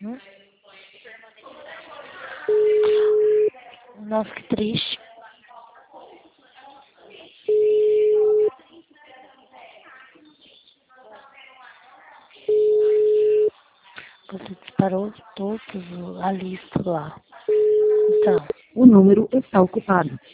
Hum? Nossa, que triste. Você disparou todos a lista lá. Então. O número está ocupado.